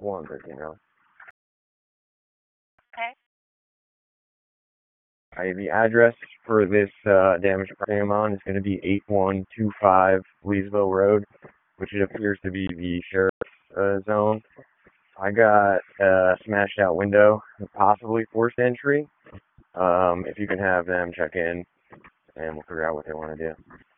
113 round. Okay. The address for this damaged property I'm on is going to be 8125 Leesville Road, which it appears to be the sheriff's zone. I got a smashed out window, possibly forced entry. If you can have them check in, and we'll figure out what they want to do.